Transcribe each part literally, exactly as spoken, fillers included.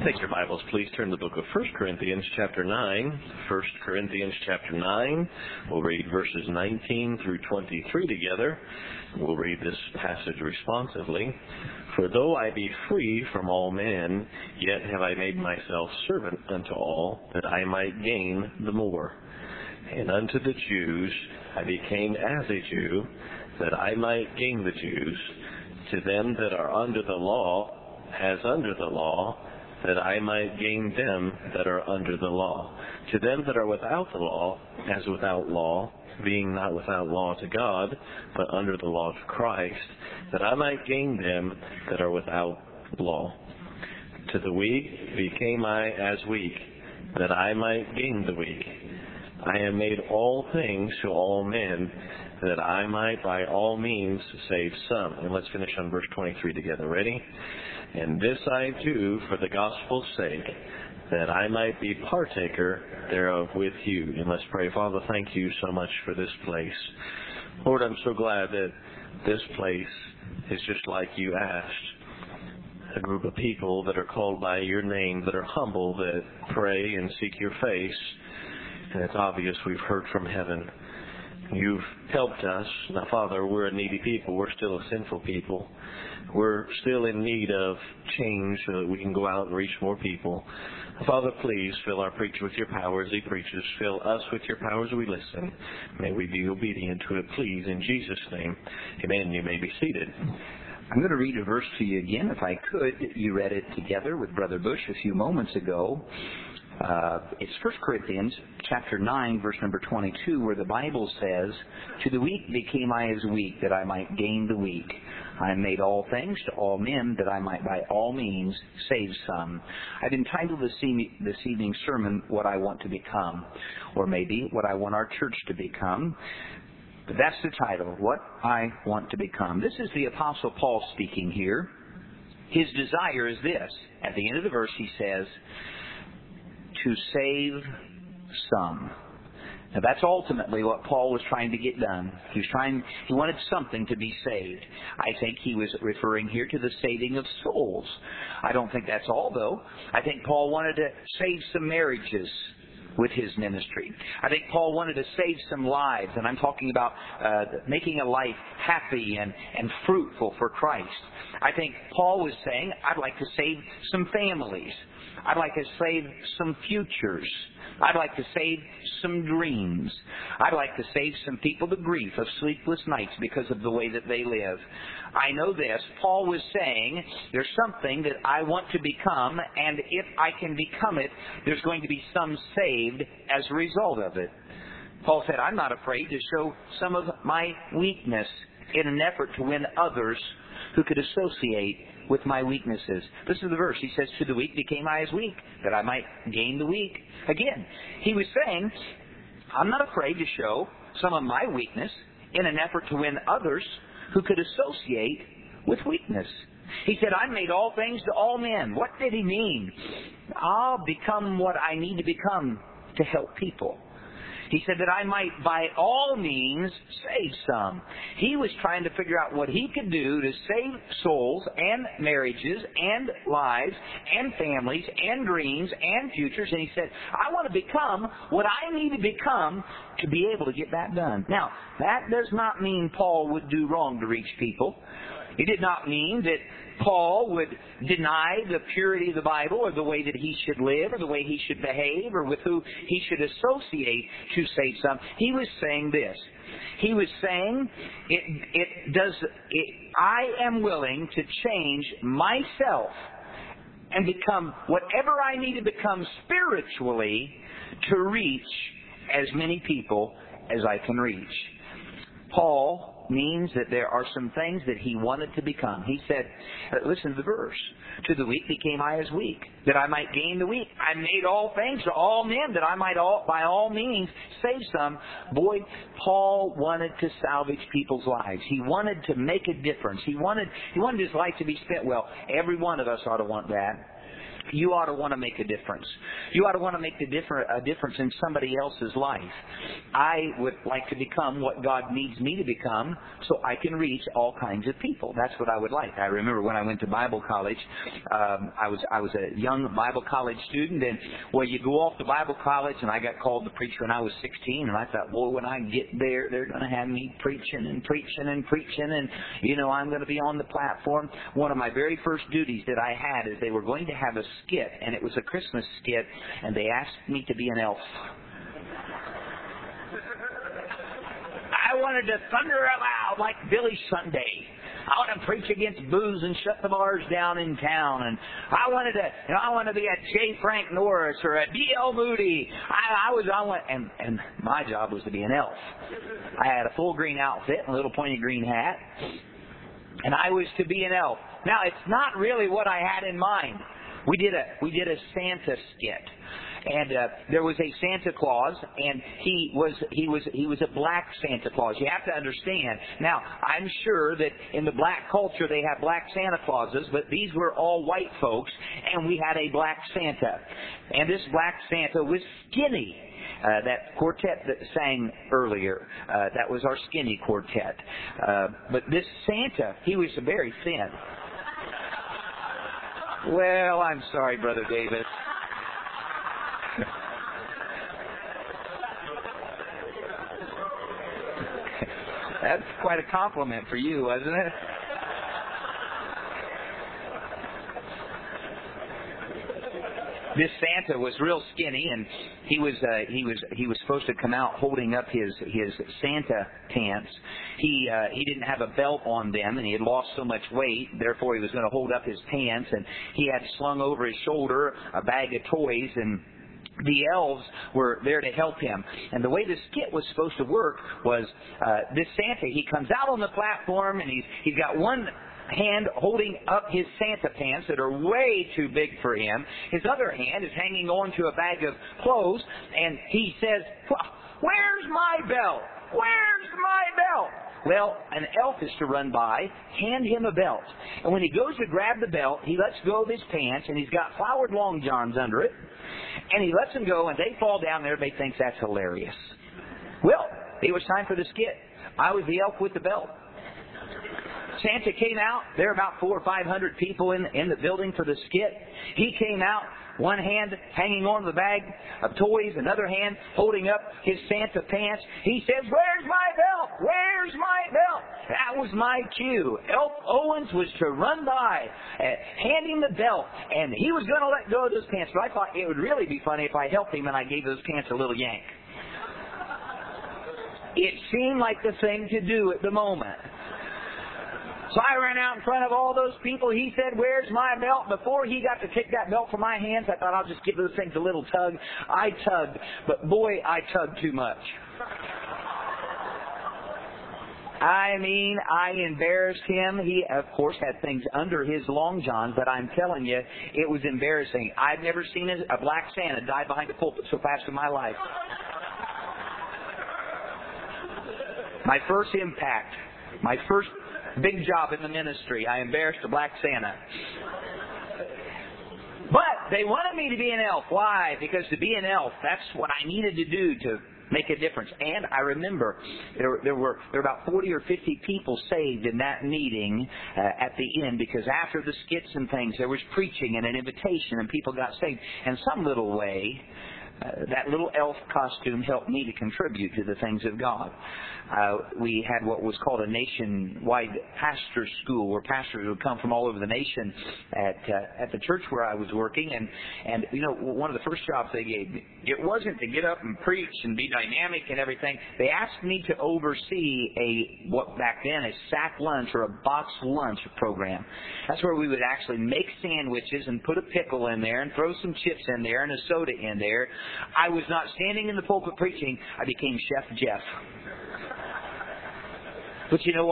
Take your Bibles, please turn to the book of First Corinthians chapter nine. First Corinthians chapter nine. We'll read verses nineteen through twenty-three together. We'll read this passage responsively. For though I be free from all men, yet have I made myself servant unto all, that I might gain the more. And unto the Jews I became as a Jew, that I might gain the Jews. To them that are under the law, as under the law, that I might gain them that are under the law. To them that are without the law, as without law, being not without law to God, but under the law of Christ, that I might gain them that are without law. To the weak became I as weak, that I might gain the weak. I am made all things to all men, that I might by all means save some. And let's finish on verse twenty-three together. Ready? And this I do for the gospel's sake, that I might be partaker thereof with you. And let's pray. Father, thank you so much for this place. Lord, I'm so glad that this place is just like you asked. A group of people that are called by your name, that are humble, that pray and seek your face. And it's obvious we've heard from heaven. You've helped us. Now, Father, we're a needy people. We're still a sinful people. We're still in need of change so that we can go out and reach more people. Father, please fill our preacher with your power as he preaches. Fill us with your power as we listen. May we be obedient to it, please, in Jesus' name. Amen. You may be seated. I'm going to read a verse to you again, if I could. You read it together with Brother Bush a few moments ago. Uh, it's First Corinthians chapter nine, verse number twenty-two, where the Bible says, To the weak became I as weak, that I might gain the weak. I am made all things to all men, that I might by all means save some. I've entitled this, e- this evening's sermon, What I Want to Become, or maybe What I Want Our Church to Become. But that's the title, What I Want to Become. This is the Apostle Paul speaking here. His desire is this. At the end of the verse he says, to save some. Now that's ultimately what Paul was trying to get done. He was trying, he wanted something to be saved. I think he was referring here to the saving of souls. I don't think that's all though. I think Paul wanted to save some marriages with his ministry. I think Paul wanted to save some lives, and I'm talking about uh, making a life happy and, and fruitful for Christ. I think Paul was saying, I'd like to save some families. I'd like to save some futures. I'd like to save some dreams. I'd like to save some people the grief of sleepless nights because of the way that they live. I know this. Paul was saying there's something that I want to become, and if I can become it, there's going to be some saved as a result of it. Paul said, I'm not afraid to show some of my weakness in an effort to win others who could associate with my weaknesses. Listen to the verse. He says, To the weak became I as weak, that I might gain the weak. Again, he was saying, I'm not afraid to show some of my weakness in an effort to win others who could associate with weakness. He said, I made all things to all men. What did he mean? I'll become what I need to become to help people. He said that I might by all means save some. He was trying to figure out what he could do to save souls and marriages and lives and families and dreams and futures. And he said, I want to become what I need to become to be able to get that done. Now, that does not mean Paul would do wrong to reach people. It did not mean that Paul would deny the purity of the Bible or the way that he should live or the way he should behave or with who he should associate to save some. He was saying this. He was saying, it, it does, it, I am willing to change myself and become whatever I need to become spiritually to reach as many people as I can reach. Paul means that there are some things that he wanted to become. He said, listen to the verse, To the weak became I as weak, that I might gain the weak. I made all things to all men, that I might all, by all means save some. Boy, Paul wanted to salvage people's lives. He wanted to make a difference. He wanted, he wanted his life to be spent well. Every one of us ought to want that. you ought to want to make a difference. You ought to want to make a, different, a difference in somebody else's life. I would like to become what God needs me to become so I can reach all kinds of people. That's what I would like. I remember when I went to Bible college, um, I was I was a young Bible college student, and well, you go off to Bible college, and I got called to preach when I was sixteen, and I thought, boy, when I get there, they're going to have me preaching and preaching and preaching, and, you know, I'm going to be on the platform. One of my very first duties that I had is they were going to have a skit, and it was a Christmas skit, and they asked me to be an elf. I wanted to thunder aloud like Billy Sunday. I want to preach against booze and shut the bars down in town, and I wanted to, you know, I want to be a J. Frank Norris or a D L. Moody. I, I was, I want, and and my job was to be an elf. I had a full green outfit and a little pointy green hat, and I was to be an elf. Now, it's not really what I had in mind. We did a we did a Santa skit. And uh, there was a Santa Claus, and he was he was he was a black Santa Claus. You have to understand. Now, I'm sure that in the black culture they have black Santa Clauses, but these were all white folks, and we had a black Santa. And this black Santa was skinny. Uh, that quartet that sang earlier, uh, that was our skinny quartet. Uh, but this Santa, he was very thin. Well, I'm sorry, Brother Davis. That's quite a compliment for you, wasn't it? This Santa was real skinny, and he was uh, he was he was supposed to come out holding up his his Santa pants. He uh, he didn't have a belt on them, and he had lost so much weight. Therefore, he was going to hold up his pants, and he had slung over his shoulder a bag of toys, and the elves were there to help him. And the way the skit was supposed to work was uh, this Santa, he comes out on the platform, and he's he's got one hand holding up his Santa pants that are way too big for him. His other hand is hanging on to a bag of clothes, and he says, "Where's my belt? Where's my belt?" Well, an elf is to run by, hand him a belt. And when he goes to grab the belt, he lets go of his pants, and he's got flowered long johns under it. And he lets them go, and they fall down, and everybody thinks that's hilarious. Well, it was time for the skit. I was the elf with the belt. Santa came out. There were about four or five hundred people in, in the building for the skit. He came out, one hand hanging on the bag of toys, another hand holding up his Santa pants. He says, "Where's my belt? Where's my belt?" That was my cue. Elf Owens was to run by, uh, hand him the belt, and he was going to let go of those pants. But I thought it would really be funny if I helped him and I gave those pants a little yank. It seemed like the thing to do at the moment. So I ran out in front of all those people. He said, "Where's my belt?" Before he got to take that belt from my hands, I thought, I'll just give those things a little tug. I tugged, but boy, I tugged too much. I mean, I embarrassed him. He, of course, had things under his long johns, but I'm telling you, it was embarrassing. I've never seen a black Santa die behind a pulpit so fast in my life. My first impact, my first big job in the ministry, I embarrassed a black Santa. But they wanted me to be an elf. Why? Because to be an elf, that's what I needed to do to make a difference. And I remember there, there were there were about forty or fifty people saved in that meeting uh, at the end, because after the skits and things, there was preaching and an invitation, and people got saved. And some little way, Uh, that little elf costume helped me to contribute to the things of God. Uh, we had what was called a nationwide pastor school, where pastors would come from all over the nation at uh, at the church where I was working. And, and, you know, one of the first jobs they gave me, it wasn't to get up and preach and be dynamic and everything. They asked me to oversee a, what back then, a sack lunch or a box lunch program. That's where we would actually make sandwiches and put a pickle in there and throw some chips in there and a soda in there. I was not standing in the pulpit preaching. I became Chef Jeff. But you know what?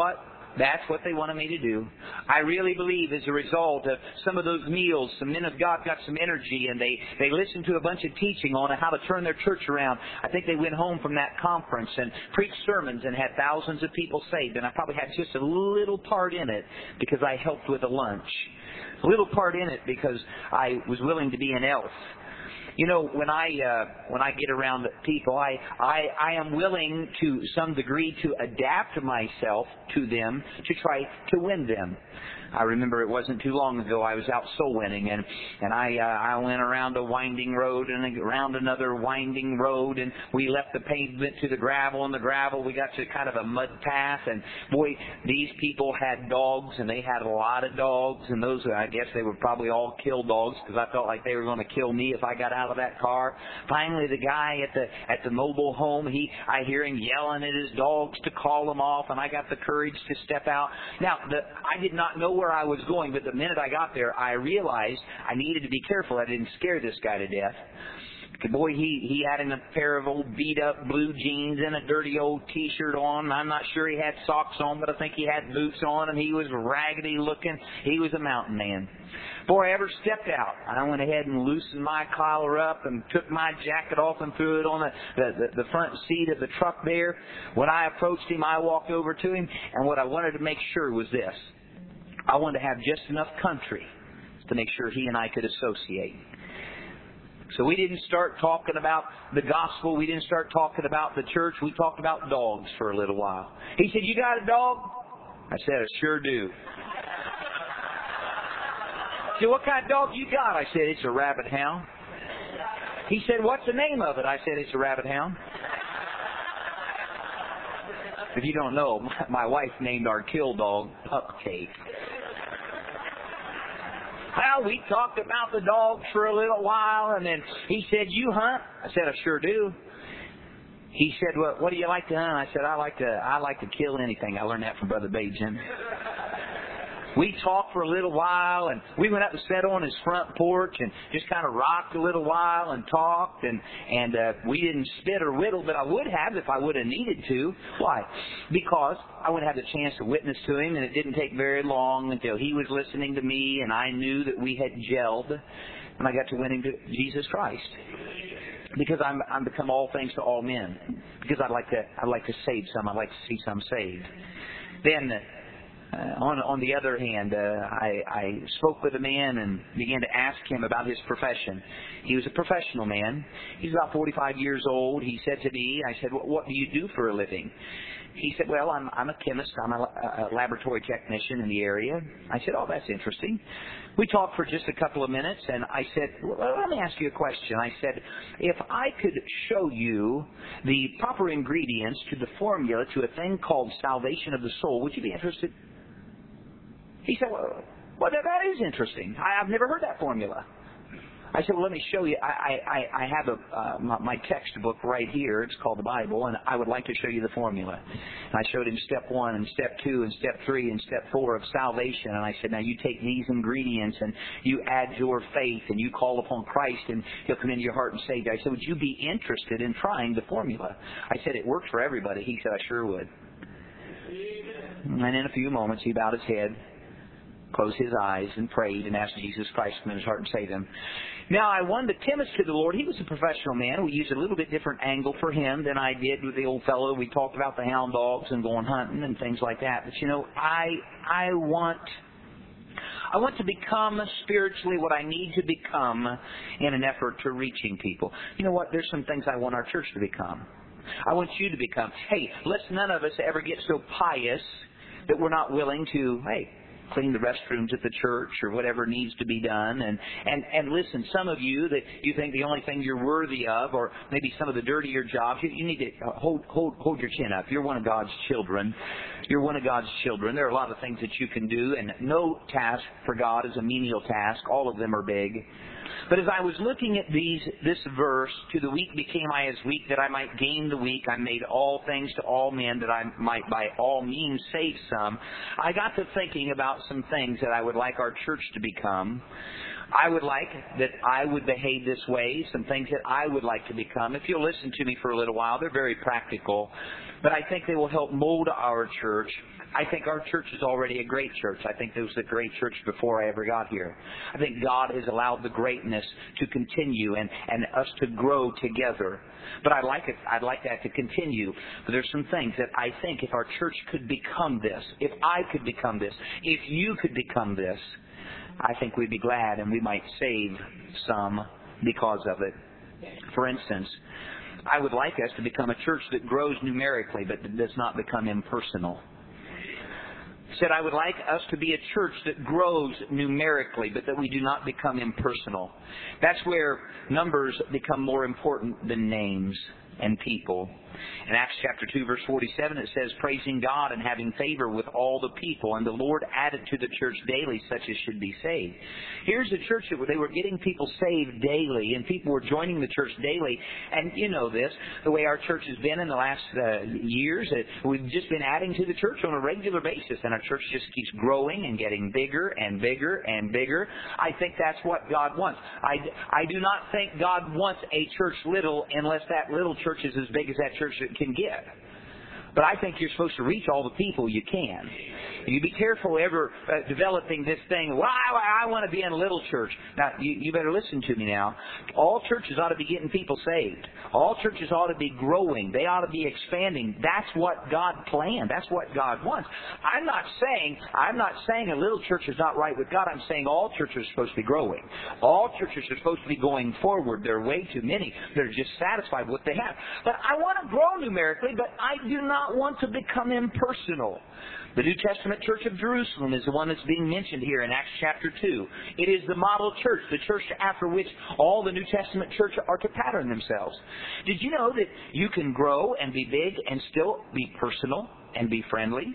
That's what they wanted me to do. I really believe as a result of some of those meals, some men of God got some energy and they, they listened to a bunch of teaching on how to turn their church around. I think they went home from that conference and preached sermons and had thousands of people saved. And I probably had just a little part in it because I helped with a lunch. A little part in it because I was willing to be an elf. You know, when I uh, when I get around people, I, I I am willing to some degree to adapt myself to them to try to win them. I remember it wasn't too long ago I was out soul winning, and and I uh, I went around a winding road and around another winding road, and we left the pavement to the gravel, and the gravel we got to kind of a mud path, and boy, these people had dogs, and they had a lot of dogs, and those I guess they were probably all kill dogs because I felt like they were going to kill me if I got out of that car. Finally, the guy at the at the mobile home, he I hear him yelling at his dogs to call them off, and I got the courage to step out. Now, the, I did not know where I was going, but the minute I got there, I realized I needed to be careful I didn't scare this guy to death. Boy, he, he had in a pair of old beat-up blue jeans and a dirty old T-shirt on. I'm not sure he had socks on, but I think he had boots on, and he was raggedy looking. He was a mountain man. Before I ever stepped out, I went ahead and loosened my collar up and took my jacket off and threw it on the, the, the, the front seat of the truck there. When I approached him, I walked over to him, and what I wanted to make sure was this. I wanted to have just enough country to make sure he and I could associate. So we didn't start talking about the gospel. We didn't start talking about the church. We talked about dogs for a little while. He said, "You got a dog?" I said, "I sure do." He said, "What kind of dog you got?" I said, "It's a rabbit hound." He said, "What's the name of it?" I said, "It's a rabbit hound." If you don't know, my wife named our kill dog Cupcake. Well, we talked about the dogs for a little while, and then he said, "You hunt?" I said, "I sure do." He said, "Well, what do you like to hunt?" I said, I like to I like to kill anything. I learned that from Brother Bajan. We talked for a little while, and we went up and sat on his front porch and just kind of rocked a little while and talked, and, and uh, we didn't spit or whittle, but I would have if I would have needed to. Why? Because I would have the chance to witness to him, and it didn't take very long until he was listening to me, and I knew that we had gelled, and I got to win him to Jesus Christ. Because I'm I'm become all things to all men. Because I'd like to I'd like to save some. I'd like to see some saved. Then uh, on on the other hand, uh, I I spoke with a man and began to ask him about his profession. He was a professional man. He's about forty-five years old. He said to me, I said, "What, what do you do for a living?" He said, "Well, I'm I'm a chemist. I'm a, a laboratory technician in the area." I said, "Oh, that's interesting." We talked for just a couple of minutes, and I said, "Well, let me ask you a question." I said, "If I could show you the proper ingredients to the formula to a thing called salvation of the soul, would you be interested?" He said, "Well, well that, that is interesting. I, I've never heard that formula." I said, "Well, let me show you. I, I, I have a, uh, my, my textbook right here. It's called the Bible, and I would like to show you the formula." And I showed him step one and step two and step three and step four of salvation. And I said, "Now you take these ingredients and you add your faith and you call upon Christ and He'll come into your heart and save you." I said, "Would you be interested in trying the formula?" I said, "It works for everybody." He said, "I sure would." And in a few moments, he bowed his head, closed his eyes, and prayed and asked Jesus Christ to come in his heart and save him. Now, I won the Timmons to the Lord. He was a professional man. We used a little bit different angle for him than I did with the old fellow. We talked about the hound dogs and going hunting and things like that. But, you know, I I want... I want to become spiritually what I need to become in an effort to reaching people. You know what? There's some things I want our church to become. I want you to become. Hey, let's none of us ever get so pious that we're not willing to, hey, clean the restrooms at the church or whatever needs to be done. And, and, and listen, some of you that you think the only thing you're worthy of, or maybe some of the dirtier jobs, you, you need to hold, hold, hold your chin up. You're one of God's children. You're one of God's children. There are a lot of things that you can do, and no task for God is a menial task. All of them are big. But as I was looking at these, this verse, "To the weak became I as weak, that I might gain the weak. I made all things to all men, that I might by all means save some," I got to thinking about some things that I would like our church to become. I would like that I would behave this way, some things that I would like to become. If you'll listen to me for a little while, they're very practical, but I think they will help mold our church. I think our church is already a great church. I think it was a great church before I ever got here. I think God has allowed the greatness to continue and, and us to grow together. But I'd like it, I'd like that to continue. But there's some things that I think if our church could become this, if I could become this, if you could become this, I think we'd be glad and we might save some because of it. For instance, I would like us to become a church that grows numerically but that does not become impersonal. Said I would like us to be a church that grows numerically, but that we do not become impersonal. That's where numbers become more important than names and people. In Acts chapter two, verse forty-seven, it says, praising God and having favor with all the people, and the Lord added to the church daily such as should be saved. Here's a church that they were getting people saved daily, and people were joining the church daily. And you know this, the way our church has been in the last uh, years, uh, we've just been adding to the church on a regular basis, and our church just keeps growing and getting bigger and bigger and bigger. I think that's what God wants. I, I do not think God wants a church little unless that little church is as big as that church can get. But I think you're supposed to reach all the people you can. You be careful ever uh, developing this thing, well, I, I want to be in a little church. Now, you, you better listen to me now. All churches ought to be getting people saved. All churches ought to be growing. They ought to be expanding. That's what God planned. That's what God wants. I'm not saying, I'm not saying a little church is not right with God. I'm saying all churches are supposed to be growing. All churches are supposed to be going forward. There are way too many that are just satisfied with what they have. But I want to grow numerically, but I do not want to become impersonal. The New Testament Church of Jerusalem is the one that's being mentioned here in Acts chapter two. It is the model church, the church after which all the New Testament church are to pattern themselves. Did you know that you can grow and be big and still be personal and be friendly?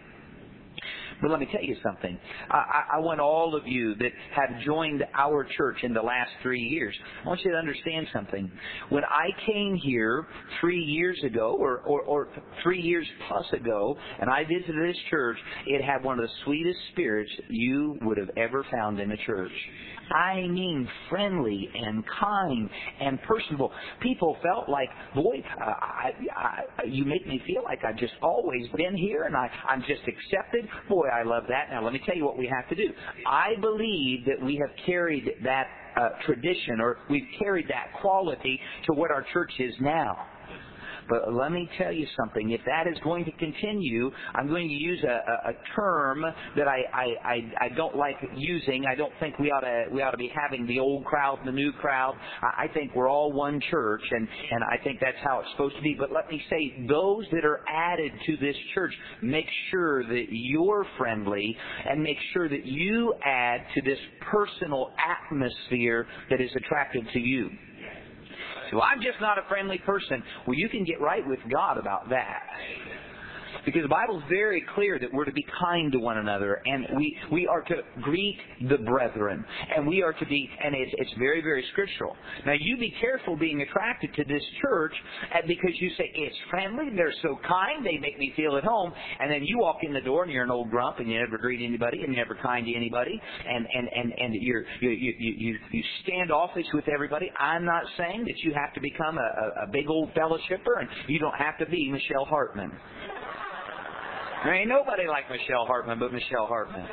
But let me tell you something. I, I want all of you that have joined our church in the last three years, I want you to understand something. When I came here three years ago, or, or, or three years plus ago, and I visited this church, it had one of the sweetest spirits you would have ever found in a church. I mean friendly and kind and personable. People felt like, boy, uh, I, I, you make me feel like I've just always been here and I, I'm just accepted. Boy, I love that. Now, let me tell you what we have to do. I believe that we have carried that uh, tradition, or we've carried that quality to what our church is now. But let me tell you something. If that is going to continue, I'm going to use a, a, a term that I, I, I, I don't like using. I don't think we ought to we ought to be having the old crowd and the new crowd. I, I think we're all one church, and, and I think that's how it's supposed to be. But let me say, those that are added to this church, make sure that you're friendly, and make sure that you add to this personal atmosphere that is attractive to you. So I'm just not a friendly person. Well, you can get right with God about that. Because the Bible's very clear that we're to be kind to one another, and we, we are to greet the brethren, and we are to be, and it's, it's very, very scriptural. Now, you be careful being attracted to this church because you say, it's friendly, they're so kind, they make me feel at home, and then you walk in the door and you're an old grump and you never greet anybody and you're never kind to anybody, and, and, and, and you're, you, you, you, you standoffish with everybody. I'm not saying that you have to become a, a big old fellowshipper, and you don't have to be Michelle Hartman. There ain't nobody like Michelle Hartman but Michelle Hartman.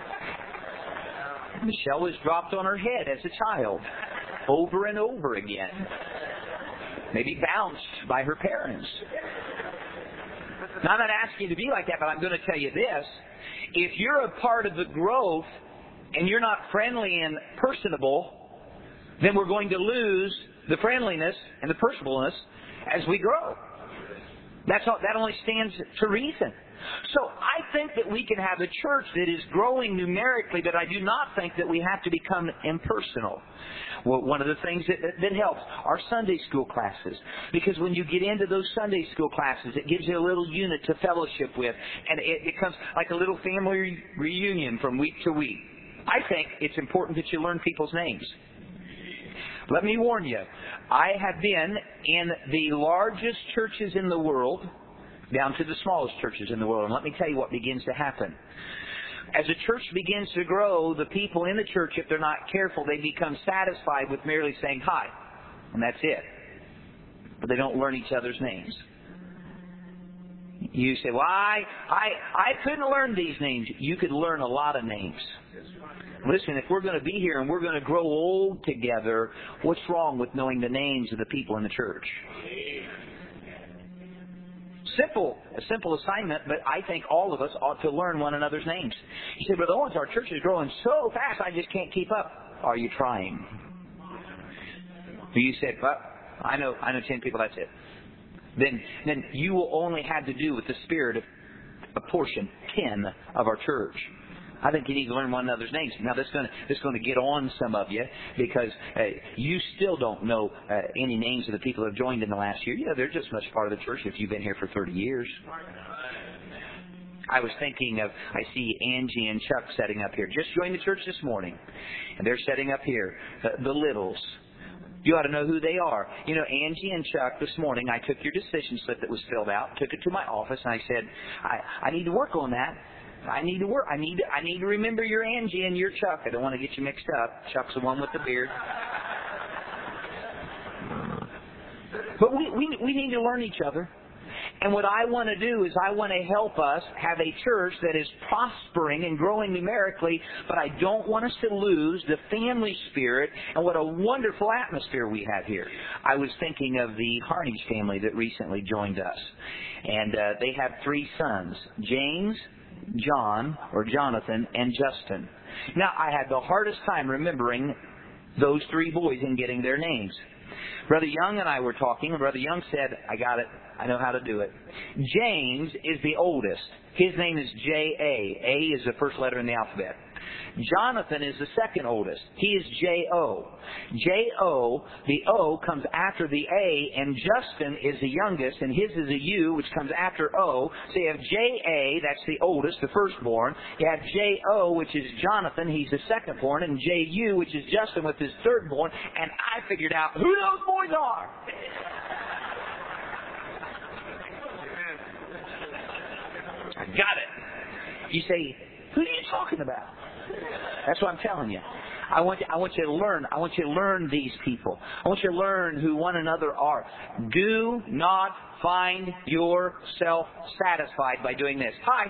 Michelle was dropped on her head as a child over and over again. Maybe bounced by her parents. Now, I'm not asking you to be like that, but I'm going to tell you this. If you're a part of the growth and you're not friendly and personable, then we're going to lose the friendliness and the personableness as we grow. That's all, that only stands to reason. So I think that we can have a church that is growing numerically, but I do not think that we have to become impersonal. Well, one of the things that, that, that helps are Sunday school classes. Because when you get into those Sunday school classes, it gives you a little unit to fellowship with, and it becomes like a little family reunion from week to week. I think it's important that you learn people's names. Let me warn you, I have been in the largest churches in the world down to the smallest churches in the world. And let me tell you what begins to happen. As a church begins to grow, the people in the church, if they're not careful, they become satisfied with merely saying hi. And that's it. But they don't learn each other's names. You say, well, I, I, I couldn't learn these names. You could learn a lot of names. Listen, if we're going to be here and we're going to grow old together, what's wrong with knowing the names of the people in the church? Simple, a simple assignment, but I think all of us ought to learn one another's names. You say, Brother Owens, our church is growing so fast, I just can't keep up. Are you trying? You said, well, I know, I know ten people, that's it. Then, then you will only have to do with the spirit of a portion, ten of our church. I think you need to learn one another's names. Now, this is going to, this is going to get on some of you because uh, you still don't know uh, any names of the people who have joined in the last year. You know, they're just as much part of the church if you've been here for thirty years. I was thinking of, I see Angie and Chuck setting up here. Just joined the church this morning, and they're setting up here. The, the Littles. You ought to know who they are. You know, Angie and Chuck, this morning, I took your decision slip that was filled out, took it to my office, and I said, I, I need to work on that. I need to work. I need to, I need to remember your Angie and your Chuck. I don't want to get you mixed up. Chuck's the one with the beard. But we, we, we need to learn each other. And what I want to do is I want to help us have a church that is prospering and growing numerically, but I don't want us to lose the family spirit and what a wonderful atmosphere we have here. I was thinking of the Harnage family that recently joined us. And uh, they have three sons, James, John, or Jonathan, and Justin. Now, I had the hardest time remembering those three boys and getting their names. Brother Young and I were talking, and Brother Young said, I got it. I know how to do it. James is the oldest. His name is J A. A is the first letter in the alphabet. Jonathan is the second oldest. He is J O. J O, the O comes after the A, and Justin is the youngest, and his is a U, which comes after O. So you have J A, that's the oldest, the firstborn. You have J O, which is Jonathan, he's the secondborn, and J U, which is Justin with his thirdborn, and I figured out who those boys are. I got it. You say, who are you talking about? That's what I'm telling you. I want you, I want you to learn. I want you to learn these people. I want you to learn who one another are. Do not find yourself satisfied by doing this. Hi.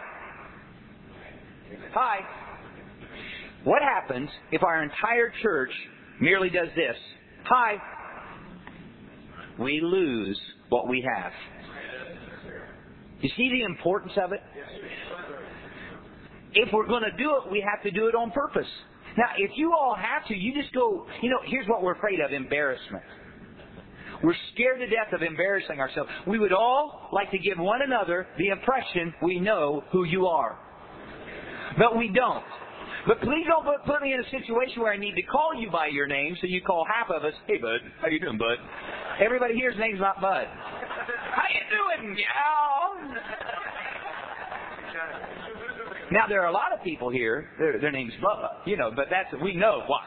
Hi. What happens if our entire church merely does this? Hi. We lose what we have. You see the importance of it? If we're going to do it, we have to do it on purpose. Now, if you all have to, you just go, you know, here's what we're afraid of, embarrassment. We're scared to death of embarrassing ourselves. We would all like to give one another the impression we know who you are. But we don't. But please don't put, put me in a situation where I need to call you by your name, so you call half of us, hey, bud, how you doing, bud? Everybody here's name's not Bud. How you doing, gal? Now, there are a lot of people here, their, their name's Bubba, you know, but that's, we know why.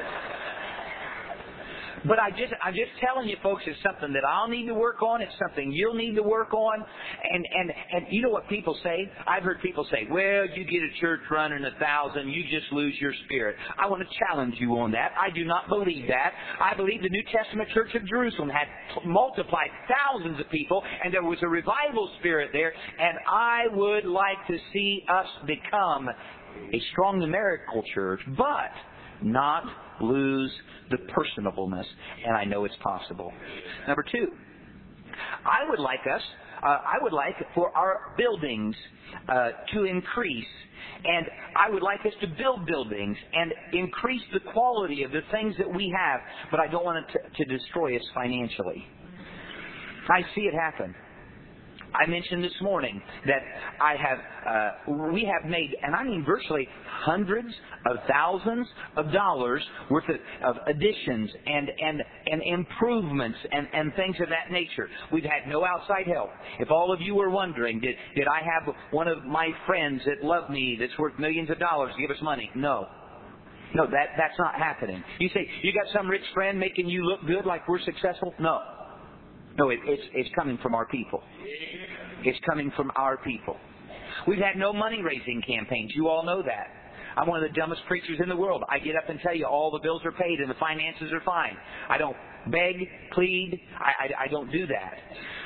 But I just, I'm just telling you, folks, it's something that I'll need to work on. It's something you'll need to work on. And, and, and you know what people say? I've heard people say, well, you get a church running a thousand, you just lose your spirit. I want to challenge you on that. I do not believe that. I believe the New Testament Church of Jerusalem had multiplied thousands of people, and there was a revival spirit there. And I would like to see us become a strong numerical church, but not lose the personableness, and I know it's possible. Number two, I would like us, uh, I would like for our buildings uh, to increase, and I would like us to build buildings and increase the quality of the things that we have, but I don't want it to, to destroy us financially. I see it happen. I mentioned this morning that I have, uh, we have made, and I mean virtually hundreds of thousands of dollars worth of, of additions and, and, and improvements and, and things of that nature. We've had no outside help. If all of you were wondering, did, did I have one of my friends that love me that's worth millions of dollars give us money? No. No, that, that's not happening. You say, you got some rich friend making you look good like we're successful? No. No, it, it's, it's coming from our people. It's coming from our people. We've had no money-raising campaigns. You all know that. I'm one of the dumbest preachers in the world. I get up and tell you all the bills are paid and the finances are fine. I don't beg, plead. I, I, I don't do that.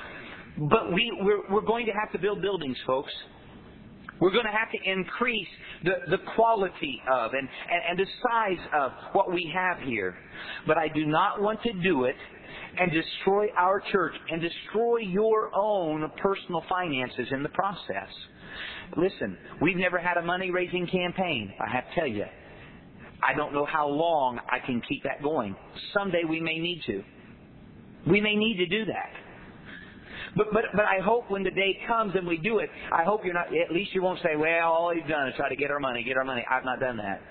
But we, we're, we're going to have to build buildings, folks. We're going to have to increase the, the quality of and, and, and the size of what we have here. But I do not want to do it and destroy our church and destroy your own personal finances in the process. Listen, we've never had a money-raising campaign. I have to tell you, I don't know how long I can keep that going. Someday we may need to. We may need to do that. But, but but I hope when the day comes and we do it, I hope you're not, at least you won't say, well, all you've done is try to get our money, get our money. I've not done that.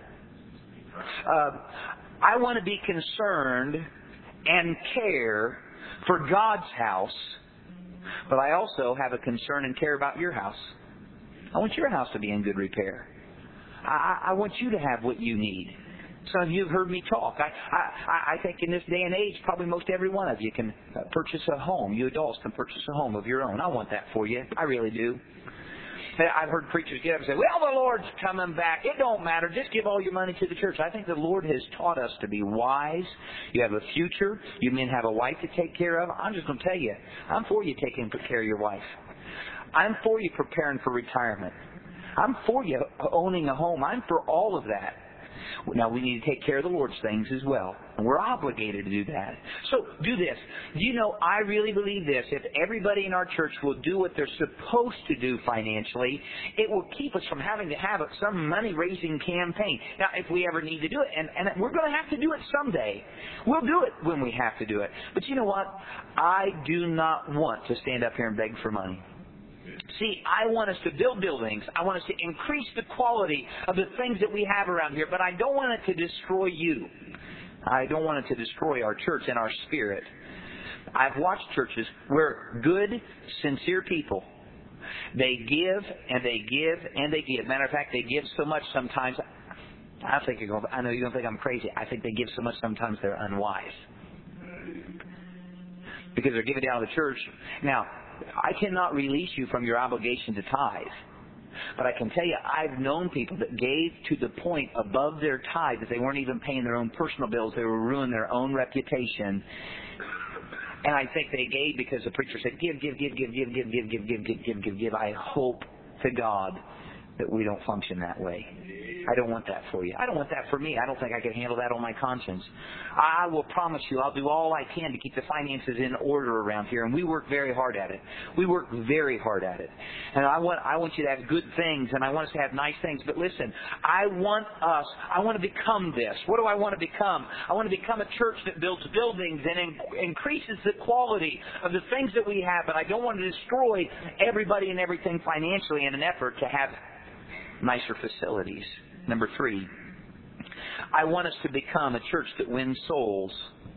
Uh, I want to be concerned and care for God's house, but I also have a concern and care about your house. I want your house to be in good repair. I, I want you to have what you need. Some of you have heard me talk. I, I, I think in this day and age, probably most every one of you can purchase a home. You adults can purchase a home of your own. I want that for you. I really do. I've heard preachers get up and say, well, the Lord's coming back. It don't matter. Just give all your money to the church. I think the Lord has taught us to be wise. You have a future. You men have a wife to take care of. I'm just going to tell you, I'm for you taking care of your wife. I'm for you preparing for retirement. I'm for you owning a home. I'm for all of that. Now, we need to take care of the Lord's things as well. And we're obligated to do that. So, do this. Do you know, I really believe this. If everybody in our church will do what they're supposed to do financially, it will keep us from having to have some money-raising campaign. Now, if we ever need to do it, and, and we're going to have to do it someday. We'll do it when we have to do it. But you know what? I do not want to stand up here and beg for money. See, I want us to build buildings. I want us to increase the quality of the things that we have around here, but I don't want it to destroy you. I don't want it to destroy our church and our spirit. I've watched churches where good, sincere people, they give and they give and they give. Matter of fact, they give so much sometimes, I think you're going, I know you're going to think I'm crazy. I think they give so much sometimes they're unwise. Because they're giving down to the church. Now, I cannot release you from your obligation to tithe. But I can tell you, I've known people that gave to the point above their tithe that they weren't even paying their own personal bills. They were ruining their own reputation. And I think they gave because the preacher said, give, give, give, give, give, give, give, give, give, give, give, give, give. I hope to God that we don't function that way. I don't want that for you. I don't want that for me. I don't think I can handle that on my conscience. I will promise you I'll do all I can to keep the finances in order around here, and we work very hard at it. We work very hard at it. And I want I want you to have good things, and I want us to have nice things. But listen, I want us, I want to become this. What do I want to become? I want to become a church that builds buildings and in, increases the quality of the things that we have, but I don't want to destroy everybody and everything financially in an effort to have nicer facilities. Number three, I want us to become a church that wins souls,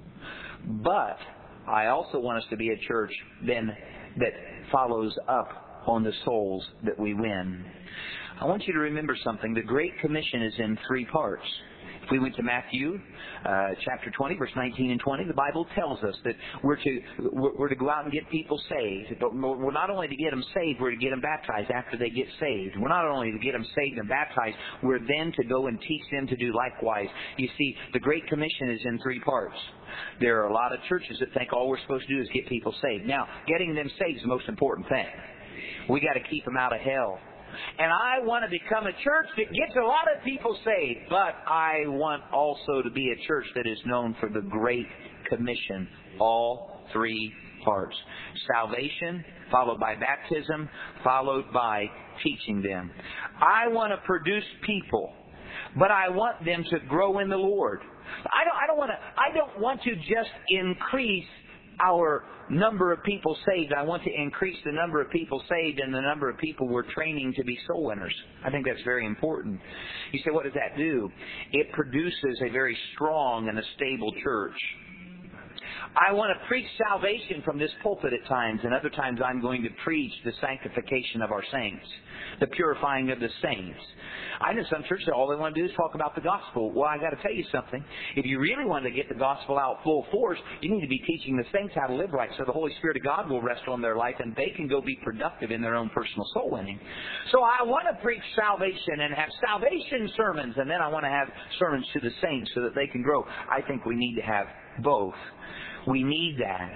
but I also want us to be a church then that follows up on the souls that we win. I want you to remember something. The Great Commission is in three parts. If we went to Matthew uh, chapter twenty, verse nineteen and twenty, the Bible tells us that we're to we're, we're to go out and get people saved. But we're not only to get them saved, we're to get them baptized after they get saved. We're not only to get them saved and baptized, we're then to go and teach them to do likewise. You see, the Great Commission is in three parts. There are a lot of churches that think all we're supposed to do is get people saved. Now, getting them saved is the most important thing. We got to keep them out of hell. And I want to become a church that gets a lot of people saved, but I want also to be a church that is known for the Great Commission, all three parts. Salvation, followed by baptism, followed by teaching them. I want to produce people, but I want them to grow in the Lord. I don't, I don't want to, I don't want to just increase our number of people saved. I want to increase the number of people saved and the number of people we're training to be soul winners. I think that's very important. You say, what does that do? It produces a very strong and a stable church. I want to preach salvation from this pulpit at times, and other times I'm going to preach the sanctification of our saints, the purifying of the saints. I know some churches, all they want to do is talk about the gospel. Well, I got to tell you something. If you really want to get the gospel out full force, you need to be teaching the saints how to live right so the Holy Spirit of God will rest on their life and they can go be productive in their own personal soul winning. So I want to preach salvation and have salvation sermons, and then I want to have sermons to the saints so that they can grow. I think we need to have both. We need that.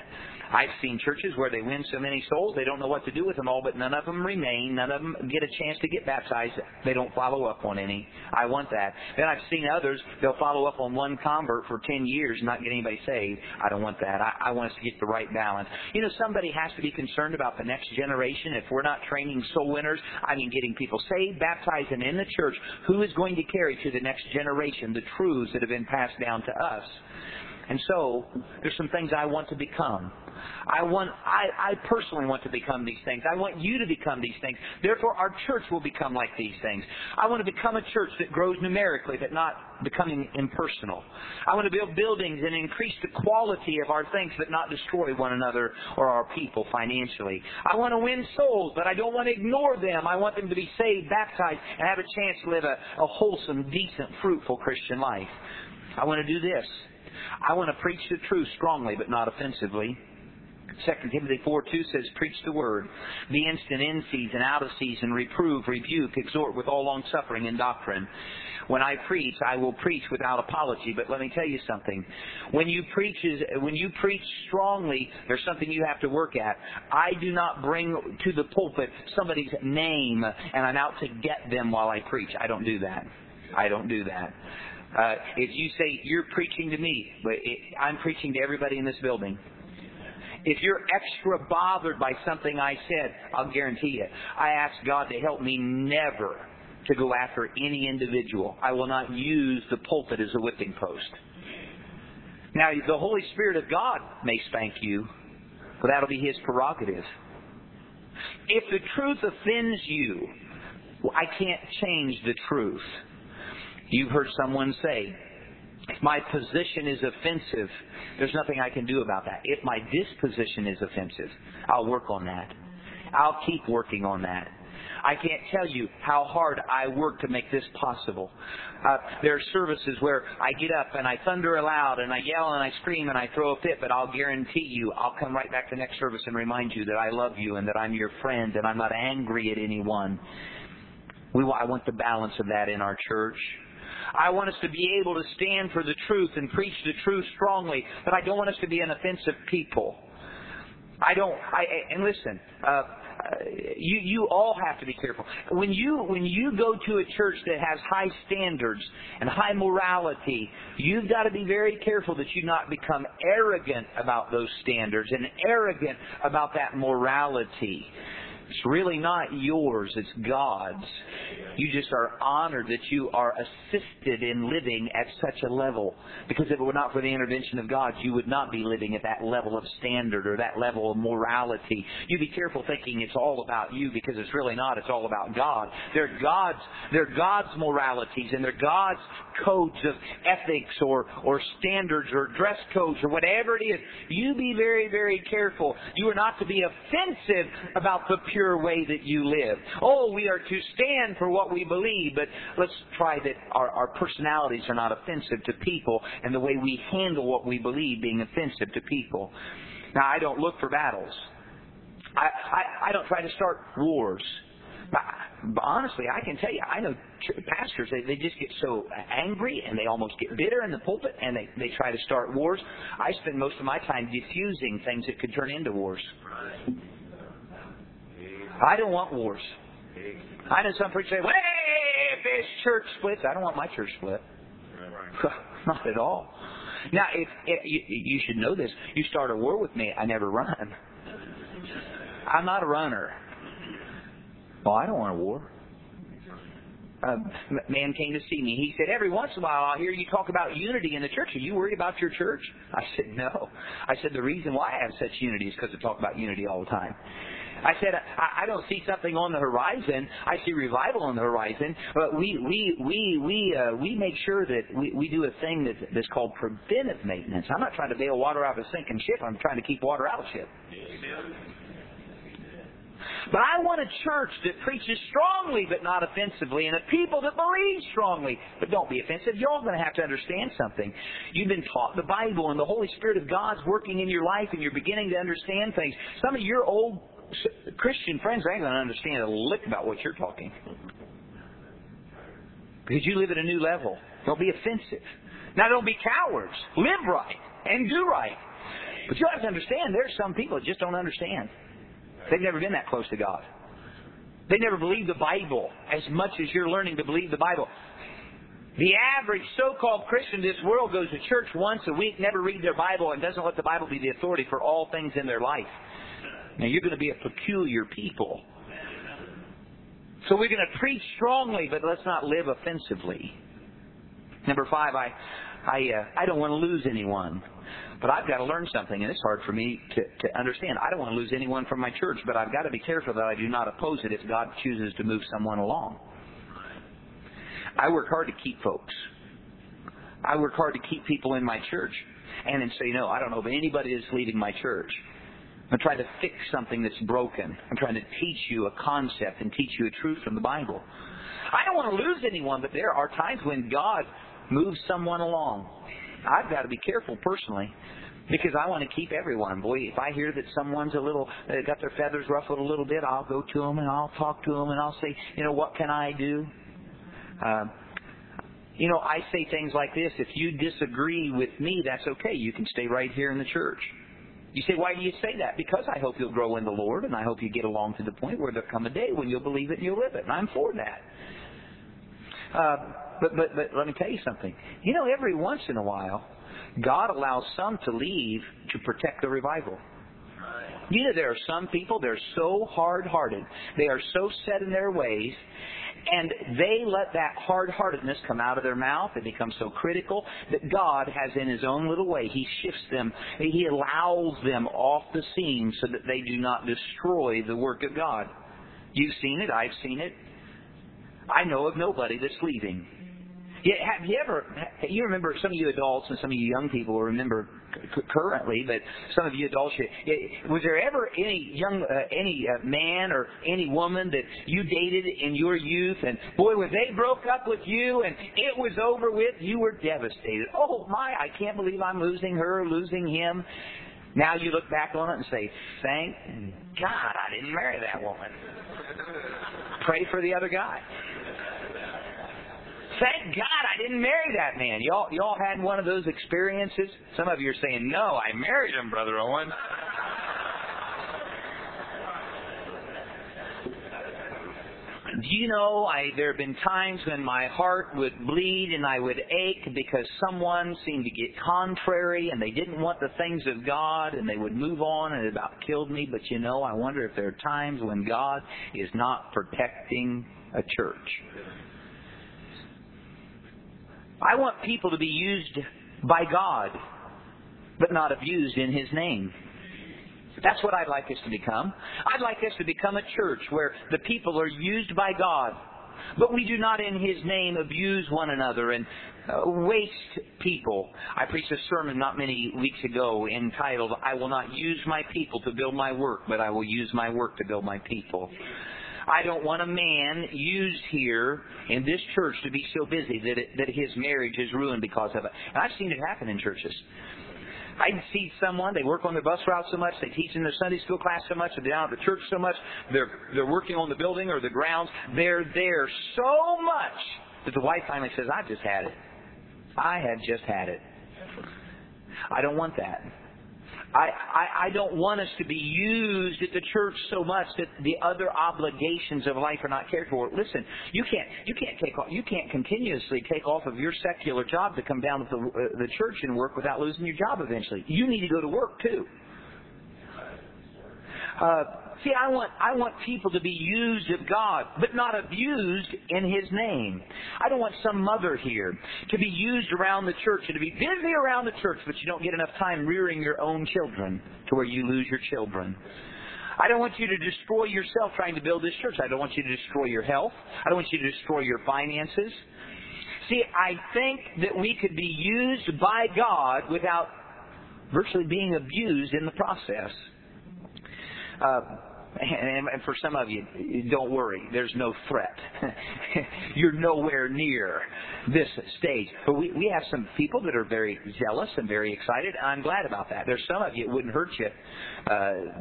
I've seen churches where they win so many souls, they don't know what to do with them all, but none of them remain. None of them get a chance to get baptized. They don't follow up on any. I want that. Then I've seen others, they'll follow up on one convert for ten years and not get anybody saved. I don't want that. I, I want us to get the right balance. You know, somebody has to be concerned about the next generation. If we're not training soul winners, I mean getting people saved, baptized, and in the church, who is going to carry to the next generation the truths that have been passed down to us? And so, there's some things I want to become. I want, I, I personally want to become these things. I want you to become these things. Therefore, our church will become like these things. I want to become a church that grows numerically, but not becoming impersonal. I want to build buildings and increase the quality of our things, but not destroy one another or our people financially. I want to win souls, but I don't want to ignore them. I want them to be saved, baptized, and have a chance to live a, a wholesome, decent, fruitful Christian life. I want to do this. I want to preach the truth strongly, but not offensively. Second Timothy four two says, preach the word. Be instant in season, out of season, reprove, rebuke, exhort with all long-suffering and doctrine. When I preach, I will preach without apology. But let me tell you something. When you preach, when you preach strongly, there's something you have to work at. I do not bring to the pulpit somebody's name and I'm out to get them while I preach. I don't do that. I don't do that. Uh, if you say, you're preaching to me, but it, I'm preaching to everybody in this building. If you're extra bothered by something I said, I'll guarantee you, I ask God to help me never to go after any individual. I will not use the pulpit as a whipping post. Now, the Holy Spirit of God may spank you, but that'll be His prerogative. If the truth offends you, well, I can't change the truth. You've heard someone say, if my position is offensive, there's nothing I can do about that. If my disposition is offensive, I'll work on that. I'll keep working on that. I can't tell you how hard I work to make this possible. Uh, there are services where I get up and I thunder aloud and I yell and I scream and I throw a fit, but I'll guarantee you I'll come right back to next service and remind you that I love you and that I'm your friend and I'm not angry at anyone. We, I want the balance of that in our church. I want us to be able to stand for the truth and preach the truth strongly, but I don't want us to be an offensive people. I don't, I, and listen, uh, you, you all have to be careful. When you, when you go to a church that has high standards and high morality, you've got to be very careful that you not become arrogant about those standards and arrogant about that morality. It's really not yours, it's God's. You just are honored that you are assisted in living at such a level. Because if it were not for the intervention of God, you would not be living at that level of standard or that level of morality. You be careful thinking it's all about you, because it's really not. It's all about God. They're God's, they're God's moralities and they're God's codes of ethics or, or standards or dress codes or whatever it is. You be very, very careful. You are not to be offensive about the pure way that you live. Oh, we are to stand for what we believe, but let's try that our, our personalities are not offensive to people and the way we handle what we believe being offensive to people. Now, I don't look for battles. I, I, I don't try to start wars. But, but honestly, I can tell you, I know pastors, they, they just get so angry and they almost get bitter in the pulpit and they, they try to start wars. I spend most of my time diffusing things that could turn into wars. I don't want wars. I know some preachers say, well, if this church splits, I don't want my church split. Not at all. Now, if, if you, you should know this, you start a war with me, I never run. I'm not a runner. Well, I don't want a war. A man came to see me. He said, every once in a while I'll hear you talk about unity in the church. Are you worried about your church? I said, no. I said, the reason why I have such unity is because I talk about unity all the time. I said, I, I don't see something on the horizon. I see revival on the horizon. But we we we we uh, we make sure that we, we do a thing that, that's called preventive maintenance. I'm not trying to bail water out of a sinking ship. I'm trying to keep water out of the ship. But I want a church that preaches strongly but not offensively, and a people that believe strongly but don't be offensive. You're all going to have to understand something. You've been taught the Bible, and the Holy Spirit of God's working in your life, and you're beginning to understand things. Some of your old Christian friends ain't going to understand a lick about what you're talking. Because you live at a new level. Don't be offensive. Now, don't be cowards. Live right and do right. But you have to understand, there's some people that just don't understand. They've never been that close to God. They never believed the Bible as much as you're learning to believe the Bible. The average so-called Christian in this world goes to church once a week, never read their Bible, and doesn't let the Bible be the authority for all things in their life. Now, you're going to be a peculiar people. So we're going to preach strongly, but let's not live offensively. Number five, I I, uh, I don't want to lose anyone. But I've got to learn something, and it's hard for me to, to understand. I don't want to lose anyone from my church, but I've got to be careful that I do not oppose it if God chooses to move someone along. I work hard to keep folks. I work hard to keep people in my church. And then say, no, I don't know of anybody that's leaving my church. I'm trying to fix something that's broken. I'm trying to teach you a concept and teach you a truth from the Bible. I don't want to lose anyone, but there are times when God moves someone along. I've got to be careful personally because I want to keep everyone. Boy, if I hear that someone's a little, uh, got their feathers ruffled a little bit, I'll go to them and I'll talk to them and I'll say, you know, what can I do? Uh, you know, I say things like this. If you disagree with me, that's okay. You can stay right here in the church. You say, why do you say that? Because I hope you'll grow in the Lord and I hope you get along to the point where there'll come a day when you'll believe it and you'll live it. And I'm for that. Uh, but, but, but let me tell you something. You know, every once in a while, God allows some to leave to protect the revival. You know, there are some people, they're so hard-hearted. They are so set in their ways. And they let that hard-heartedness come out of their mouth and become so critical that God has in His own little way, He shifts them. He allows them off the scene so that they do not destroy the work of God. You've seen it. I've seen it. I know of nobody that's leaving. Yeah, have you ever, you remember, some of you adults and some of you young people will remember c- currently, but some of you adults, was there ever any young, uh, any uh, man or any woman that you dated in your youth, and boy, when they broke up with you and it was over with, you were devastated. Oh my, I can't believe I'm losing her, losing him. Now you look back on it and say, thank God I didn't marry that woman. Pray for the other guy. Thank God I didn't marry that man. Y'all, y'all had one of those experiences? Some of you are saying, no, I married him, Brother Owen. Do you know, I, there have been times when my heart would bleed and I would ache because someone seemed to get contrary and they didn't want the things of God and they would move on and it about killed me. But you know, I wonder if there are times when God is not protecting a church. I want people to be used by God, but not abused in His name. That's what I'd like us to become. I'd like us to become a church where the people are used by God, but we do not in His name abuse one another and uh, waste people. I preached a sermon not many weeks ago entitled, I will not use my people to build my work, but I will use my work to build my people. I don't want a man used here in this church to be so busy that it, that his marriage is ruined because of it. And I've seen it happen in churches. I see someone, they work on their bus route so much, they teach in their Sunday school class so much, they're down at the church so much, they're they're working on the building or the grounds, they're there so much that the wife finally says, I've just had it. I have just had it. I don't want that. I, I, I don't want us to be used at the church so much that the other obligations of life are not cared for. Listen, you can't you can't take off, you can't continuously take off of your secular job to come down to the, uh, the church and work without losing your job eventually. You need to go to work too. Uh, see, I want I want people to be used of God, but not abused in His name. I don't want some mother here to be used around the church and to be busy around the church, but you don't get enough time rearing your own children to where you lose your children. I don't want you to destroy yourself trying to build this church. I don't want you to destroy your health. I don't want you to destroy your finances. See, I think that we could be used by God without virtually being abused in the process. Uh, and, and for some of you, don't worry. There's no threat. You're nowhere near this stage. But we, we have some people that are very zealous and very excited. And I'm glad about that. There's some of you, it wouldn't hurt you uh,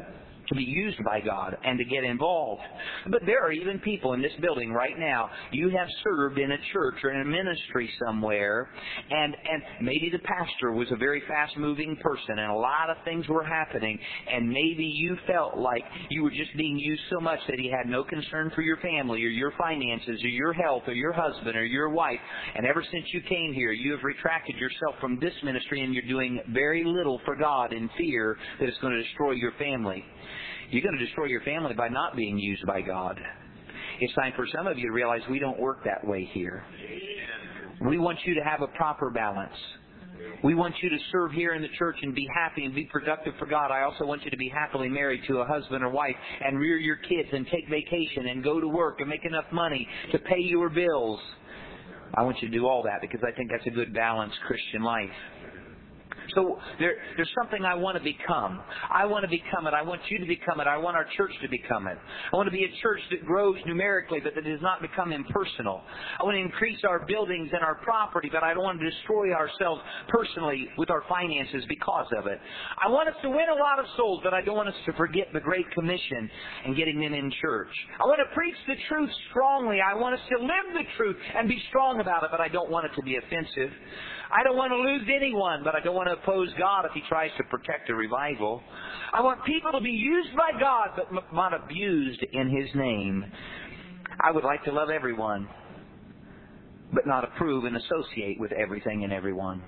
to be used by God and to get involved. But there are even people in this building right now, you have served in a church or in a ministry somewhere, and, and maybe the pastor was a very fast-moving person and a lot of things were happening, and maybe you felt like you were just being used so much that He had no concern for your family or your finances or your health or your husband or your wife, and ever since you came here, you have retracted yourself from this ministry and you're doing very little for God in fear that it's going to destroy your family. You're going to destroy your family by not being used by God. It's time for some of you to realize we don't work that way here. We want you to have a proper balance. We want you to serve here in the church and be happy and be productive for God. I also want you to be happily married to a husband or wife and rear your kids and take vacation and go to work and make enough money to pay your bills. I want you to do all that because I think that's a good balanced Christian life. So there, there's something I want to become. I want to become it. I want you to become it. I want our church to become it. I want to be a church that grows numerically, but that does not become impersonal. I want to increase our buildings and our property, but I don't want to destroy ourselves personally with our finances because of it. I want us to win a lot of souls, but I don't want us to forget the Great Commission and getting them in church. I want to preach the truth strongly. I want us to live the truth and be strong about it, but I don't want it to be offensive. I don't want to lose anyone, but I don't want to oppose God if He tries to protect a revival. I want people to be used by God, but not abused in His name. I would like to love everyone, but not approve and associate with everything and everyone.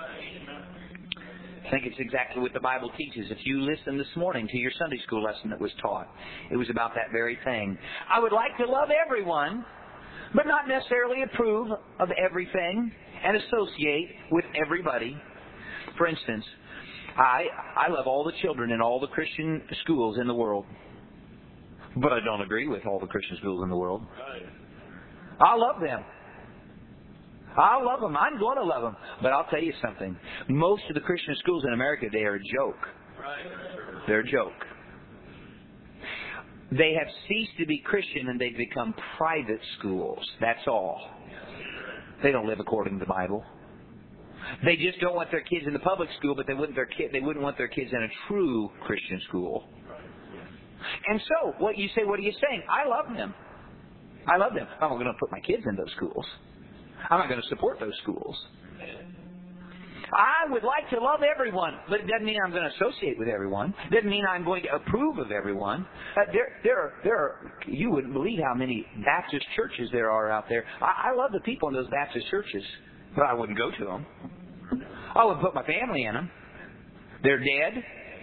I think it's exactly what the Bible teaches. If you listened this morning to your Sunday school lesson that was taught, it was about that very thing. I would like to love everyone, but not necessarily approve of everything and associate with everybody. For instance, I I love all the children in all the Christian schools in the world, but I don't agree with all the Christian schools in the world. I love them. I love them. I'm going to love them. But I'll tell you something. Most of the Christian schools in America, they are a joke. They're a joke. They have ceased to be Christian and they've become private schools. That's all. They don't live according to the Bible. They just don't want their kids in the public school, but they wouldn't their kid they wouldn't want their kids in a true Christian school. And so, what you say, what are you saying? I love them. I love them. I'm not going to put my kids in those schools. I'm not going to support those schools. I would like to love everyone, but it doesn't mean I'm going to associate with everyone. It doesn't mean I'm going to approve of everyone. Uh, there, there, are, there are, you wouldn't believe how many Baptist churches there are out there. I, I love the people in those Baptist churches, but I wouldn't go to them. I wouldn't put my family in them. They're dead.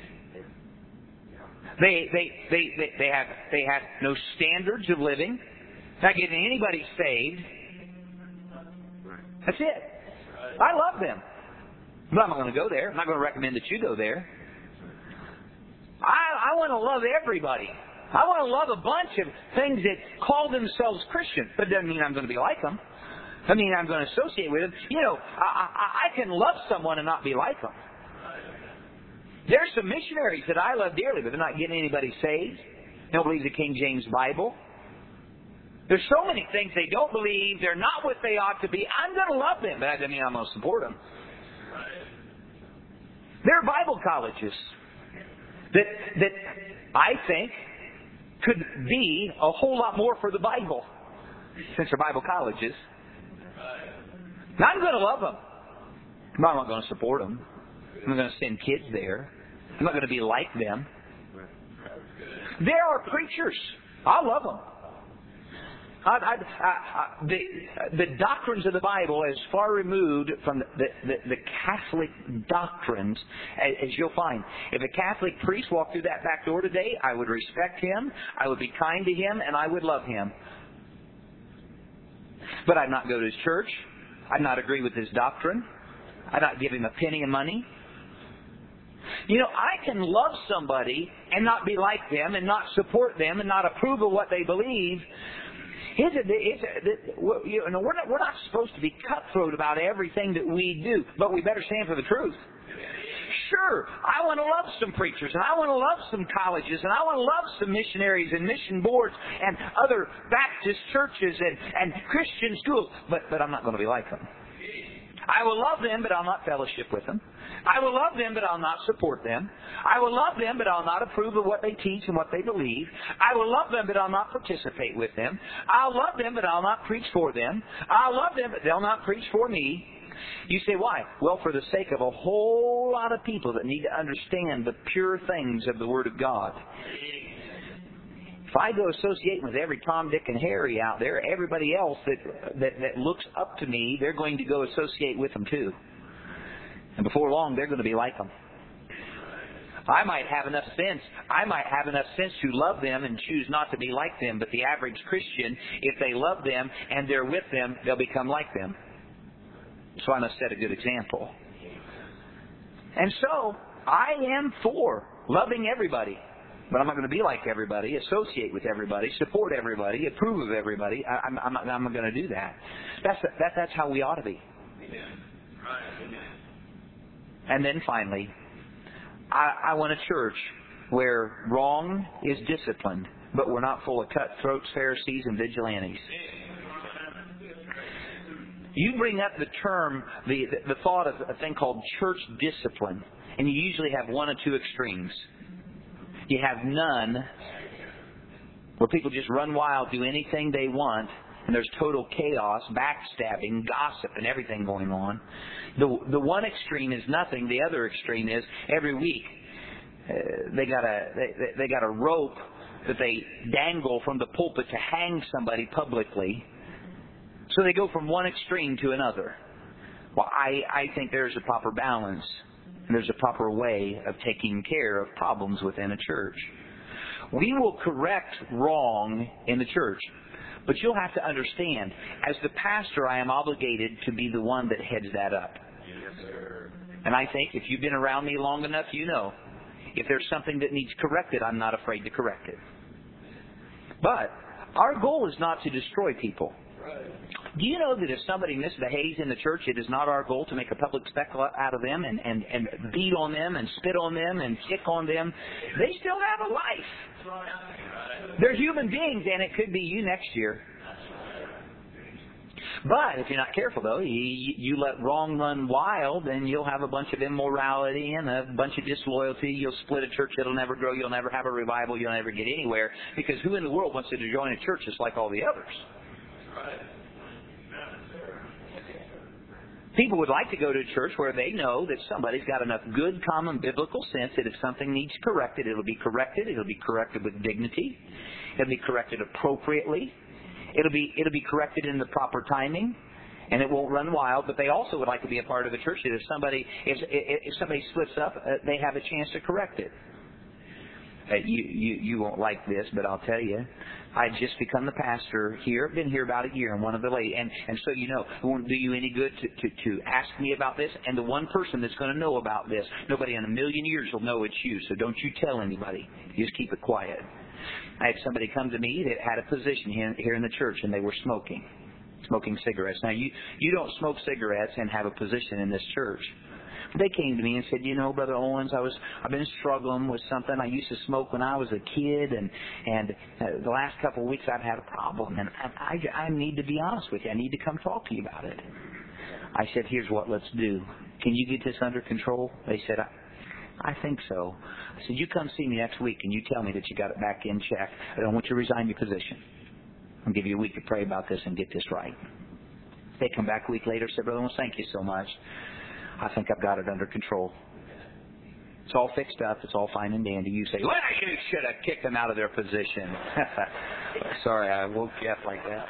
They, they, they, they, they have, they have no standards of living. Not getting anybody saved. That's it. I love them. But I'm not going to go there. I'm not going to recommend that you go there. I, I want to love everybody. I want to love a bunch of things that call themselves Christian, but it doesn't mean I'm going to be like them. I mean, I'm going to associate with them. You know, I, I, I can love someone and not be like them. There's some missionaries that I love dearly, but they're not getting anybody saved. They don't believe the King James Bible. There's so many things they don't believe. They're not what they ought to be. I'm going to love them, but that doesn't mean I'm going to support them. There are Bible colleges that that I think could be a whole lot more for the Bible since they're Bible colleges. Now, I'm going to love them, but I'm not going to support them. I'm not going to send kids there. I'm not going to be like them. There are preachers. I love them. I, I, I, the, the doctrines of the Bible is far removed from the, the, the Catholic doctrines as, as you'll find. If a Catholic priest walked through that back door today, I would respect him, I would be kind to him, and I would love him. But I'd not go to his church. I'd not agree with his doctrine. I'd not give him a penny of money. You know, I can love somebody and not be like them and not support them and not approve of what they believe. Is it, is it, you know, we're not, we're not supposed to be cutthroat about everything that we do, but we better stand for the truth. Sure, I want to love some preachers, and I want to love some colleges, and I want to love some missionaries and mission boards and other Baptist churches and, and Christian schools, but, but I'm not going to be like them. I will love them, but I'll not fellowship with them. I will love them, but I'll not support them. I will love them, but I'll not approve of what they teach and what they believe. I will love them, but I'll not participate with them. I'll love them, but I'll not preach for them. I'll love them, but they'll not preach for me. You say, why? Well, for the sake of a whole lot of people that need to understand the pure things of the Word of God. If I go associating with every Tom, Dick, and Harry out there, everybody else that, that, that looks up to me, they're going to go associate with them too. And before long, they're going to be like them. I might have enough sense. I might have enough sense to love them and choose not to be like them. But the average Christian, if they love them and they're with them, they'll become like them. So I must set a good example. And so I am for loving everybody. But I'm not going to be like everybody, associate with everybody, support everybody, approve of everybody. I, I'm, I'm, not, I'm not going to do that. That's, that, that's how we ought to be. And then finally, I, I want a church where wrong is disciplined, but we're not full of cutthroats, Pharisees, and vigilantes. You bring up the term, the, the, the thought of a thing called church discipline, and you usually have one of two extremes. You have none, where people just run wild, do anything they want, and there's total chaos, backstabbing, gossip, and everything going on. The the one extreme is nothing. The other extreme is every week uh, they got a they, they got a rope that they dangle from the pulpit to hang somebody publicly. So they go from one extreme to another. Well, I, I think there's a proper balance. And there's a proper way of taking care of problems within a church. We will correct wrong in the church. But you'll have to understand, as the pastor, I am obligated to be the one that heads that up. Yes, sir. And I think if you've been around me long enough, you know, if there's something that needs corrected, I'm not afraid to correct it. But our goal is not to destroy people. Do you know that if somebody misbehaves in the church, it is not our goal to make a public spectacle out of them and, and, and beat on them and spit on them and kick on them? They still have a life. They're human beings, and it could be you next year. But if you're not careful, though, you, you let wrong run wild, then you'll have a bunch of immorality and a bunch of disloyalty. You'll split a church. It'll never grow. You'll never have a revival. You'll never get anywhere. Because who in the world wants to join a church just like all the others? People would like to go to a church where they know that somebody's got enough good common biblical sense that if something needs corrected, it'll be corrected. It'll be corrected with dignity. It'll be corrected appropriately. It'll be it'll be corrected in the proper timing, and it won't run wild. But they also would like to be a part of a church that if somebody if if somebody slips up, uh, they have a chance to correct it. Uh, you, you you won't like this, but I'll tell you, I just become the pastor here. I've been here about a year, and one of the ladies, and and so you know, it won't do you any good to, to to ask me about this. And the one person that's going to know about this, nobody in a million years will know it's you. So don't you tell anybody. You just keep it quiet. I had somebody come to me that had a position here, here in the church, and they were smoking, smoking cigarettes. Now you you don't smoke cigarettes and have a position in this church. They came to me and said, you know, Brother Owens, I was, I've been struggling with something. I used to smoke when I was a kid, and and uh, the last couple of weeks I've had a problem, and I, I, I need to be honest with you. I need to come talk to you about it. I said, here's what let's do. Can you get this under control? They said, I, I think so. I said, you come see me next week, and you tell me that you got it back in check. I don't want you to resign your position. I'll give you a week to pray about this and get this right. They come back a week later and said, Brother Owens, thank you so much. I think I've got it under control. It's all fixed up. It's all fine and dandy. You say, well, you should have kicked them out of their position. Sorry, I woke you up like that.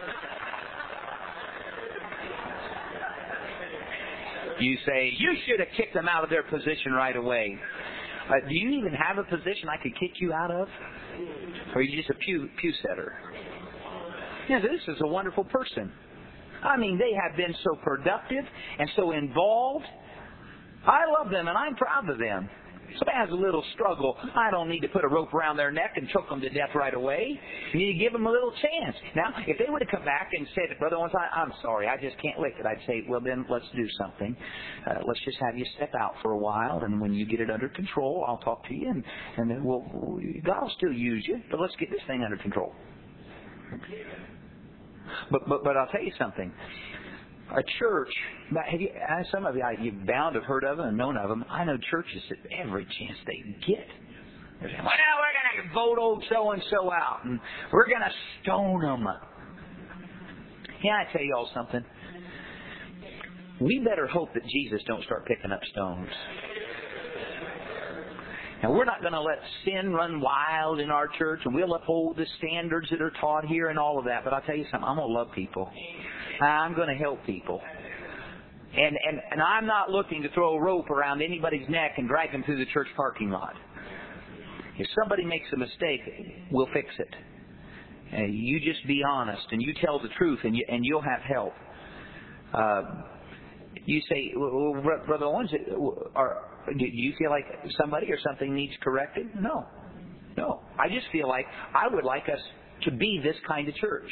You say, you should have kicked them out of their position right away. Uh, do you even have a position I could kick you out of? Or are you just a pew, pew setter? Yeah, this is a wonderful person. I mean, they have been so productive and so involved. I love them, and I'm proud of them. Somebody has a little struggle. I don't need to put a rope around their neck and choke them to death right away. You need to give them a little chance. Now, if they would have come back and said, Brother Owens, I, I'm sorry, I just can't lick it, I'd say, well, then let's do something. Uh, let's just have you step out for a while, and when you get it under control, I'll talk to you, and, and then we'll, God will still use you, but let's get this thing under control. But, but, but I'll tell you something. A church, have you, some of you, you've bound to have heard of them and known of them. I know churches that every chance they get, they're saying, well, we're going to vote old so-and-so out, and we're going to stone them. Yeah, I tell you all something. We better hope that Jesus don't start picking up stones. Now, we're not going to let sin run wild in our church, and we'll uphold the standards that are taught here and all of that. But I'll tell you something, I'm going to love people. I'm going to help people. And, and, and I'm not looking to throw a rope around anybody's neck and drag them through the church parking lot. If somebody makes a mistake, we'll fix it. And you just be honest, and you tell the truth, and, you, and you'll have help. Uh, you say, well, Brother Owens, are, do you feel like somebody or something needs corrected? No. No. I just feel like I would like us to be this kind of church.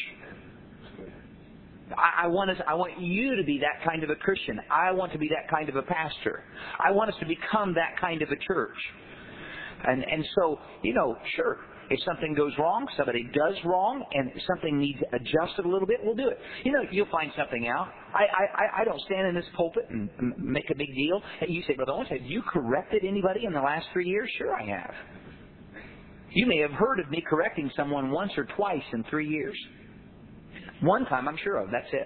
I, I want us, I want you to be that kind of a Christian. I want to be that kind of a pastor. I want us to become that kind of a church. And and so, you know, sure, if something goes wrong, somebody does wrong, and something needs adjusted a little bit, we'll do it. You know, you'll find something out. I I, I don't stand in this pulpit and make a big deal. And you say, Brother Owens, have you corrected anybody in the last three years? Sure I have. You may have heard of me correcting someone once or twice in three years. One time I'm sure of, that's it.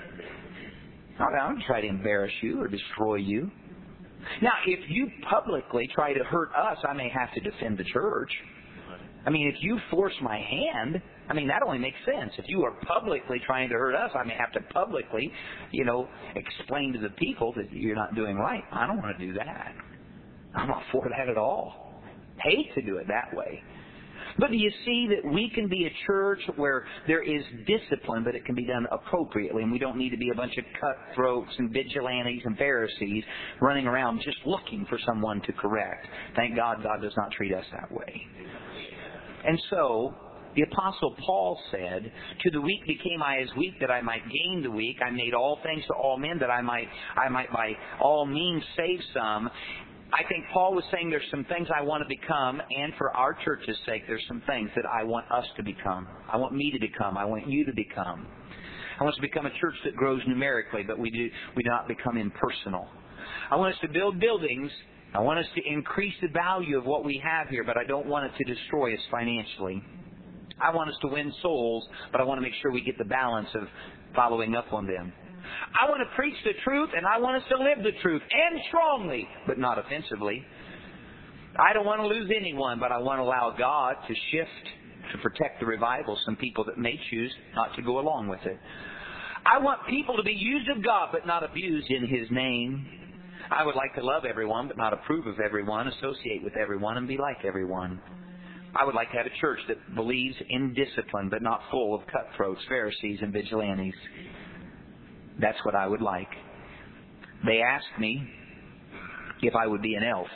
I don't try to embarrass you or destroy you. Now, if you publicly try to hurt us, I may have to defend the church. I mean, if you force my hand, I mean, that only makes sense. If you are publicly trying to hurt us, I may have to publicly, you know, explain to the people that you're not doing right. I don't want to do that. I'm not for that at all. Hate to do it that way. But do you see that we can be a church where there is discipline, but it can be done appropriately, and we don't need to be a bunch of cutthroats and vigilantes and Pharisees running around just looking for someone to correct. Thank God God does not treat us that way. And so, the Apostle Paul said, to the weak became I as weak, that I might gain the weak. I made all things to all men, that I might, I might by all means save some. I think Paul was saying there's some things I want to become, and for our church's sake, there's some things that I want us to become. I want me to become. I want you to become. I want us to become a church that grows numerically, but we do we do not become impersonal. I want us to build buildings. I want us to increase the value of what we have here, but I don't want it to destroy us financially. I want us to win souls, but I want to make sure we get the balance of following up on them. I want to preach the truth, and I want us to live the truth, and strongly, but not offensively. I don't want to lose anyone, but I want to allow God to shift, to protect the revival, some people that may choose not to go along with it. I want people to be used of God, but not abused in His name. I would like to love everyone, but not approve of everyone, associate with everyone, and be like everyone. I would like to have a church that believes in discipline, but not full of cutthroats, Pharisees, and vigilantes. That's what I would like. They asked me if I would be an elf.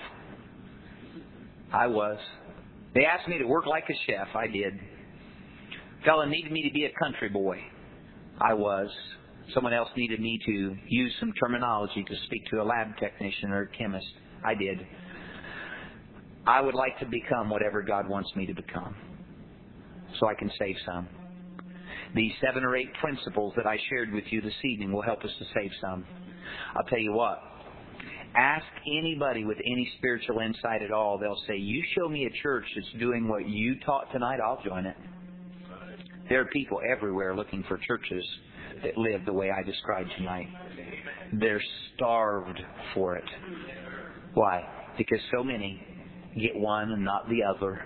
I was. They asked me to work like a chef. I did. Fella needed me to be a country boy. I was. Someone else needed me to use some terminology to speak to a lab technician or a chemist. I did. I would like to become whatever God wants me to become, so I can save some. These seven or eight principles that I shared with you this evening will help us to save some. I'll tell you what. Ask anybody with any spiritual insight at all. They'll say, you show me a church that's doing what you taught tonight, I'll join it. There are people everywhere looking for churches that live the way I described tonight. They're starved for it. Why? Because so many get one and not the other.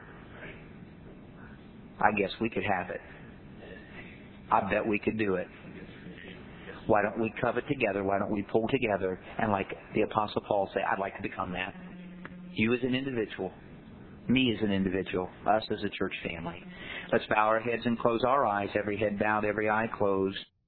I guess we could have it. I bet we could do it. Why don't we covet together? Why don't we pull together? And like the Apostle Paul say, I'd like to become that. You as an individual. Me as an individual. Us as a church family. Let's bow our heads and close our eyes. Every head bowed, every eye closed.